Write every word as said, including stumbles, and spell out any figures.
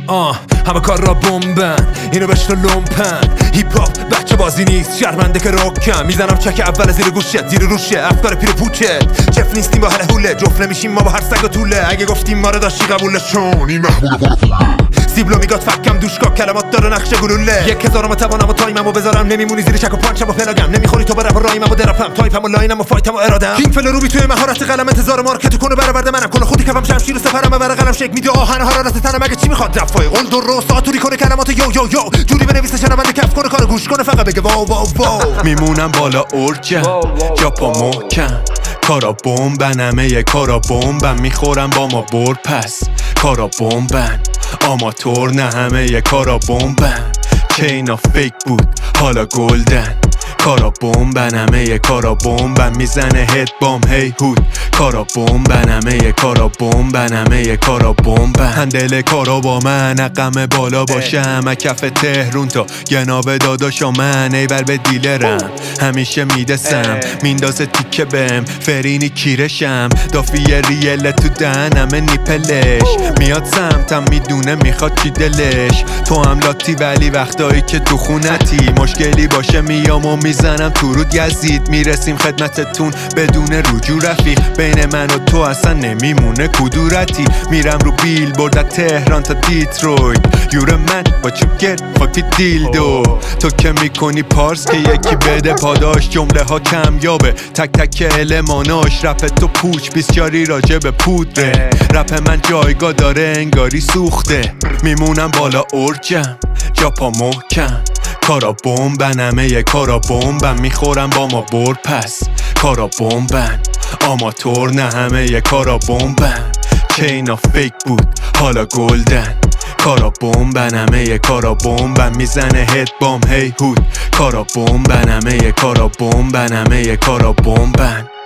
آه همه کار را بمبن اینو بشنو لومپن هیپ هاپ بچه بازی نیست شرمنده که روکم میزنم چک اول زیر گوشت زیر روشه افکار پیر پوچت چف نیستیم با هله هوله جفت نمیشیم ما با هر سگ و طوله اگه گفتیم ما رو داشتی قبولشون این محمول برو سیبلو میگاد فکم دوشکا کلمات داره نقش گلوله یک هزارم توانم و تایمم و بذارم نمیمونی زیر چک و پانچم و پلاگم نمیخوری تو برم و رایمم و درپم تایپم و لاینم و فایتم و ارادم کینگ فل روبی توی مهارت قلم انتظار مارکت کنه برآورده منم کل خودی کفم شمشیر و سپرم بر قلم شک میده آهن حرارت تنم اگه چی میخواد رفای قول دو رو ساتوری کنه کلمات یو یو یو جوری بنویسه شنونده کف کنه کار گوش کنه فقط بگه واو واو واو میمونم بالا اورجم جا پا محکم کارا بمبن همه یه کارا بمبن میخورم با ما برد پس کارا بمبن آماتور نه همه یه کارا بمبن چینا فیک بود حالا گلدن کارا بمبن همه یه کارا بمبن میزنه هد بام هی هود کارا بمبن همه یه کارا بمبن همه یه کارا بمبن هندل کارا با من اقم بالا باشم کف تهرون تا گناب داداشا من ایول به دیلرم همیشه میدسم میندازه تیکه بهم فرینی کیرشم دافی ریل تو دهنم نیپلش میاد سمتم میدونه میخواد چی دلش تو هم لاتی ولی وقتایی که تو خونتی مشکلی باشه میام و میزنم تو رود یزید میرسیم خدمتتون بدون رجوع رفیق بین من و تو اصلا نمیمونه کدورتی میرم رو بیل برد تهران تا دیترویت یور من با چو گت فاکی دیلدو تو که میکنی پارس که یکی بده پاداش جمله ها کم یابه تک تک الماناش رپ تو پوچ بیسیاری راجع به پودره رپ من جایگاه داره انگاری سوخته میمونم بالا اورجم جا پا محکم کارا بمبن همه یه کارا بمبن میخورم با ما برد پس کارا بمبن آماتور نه همه یه کارا بمبن چینا فیک بود حالا گلدن کارا بمبن همه یه کارا بمبن میزنه هد بام هی هود کارا بمبن همه یه کارا بمبن همه یه کارا بمبن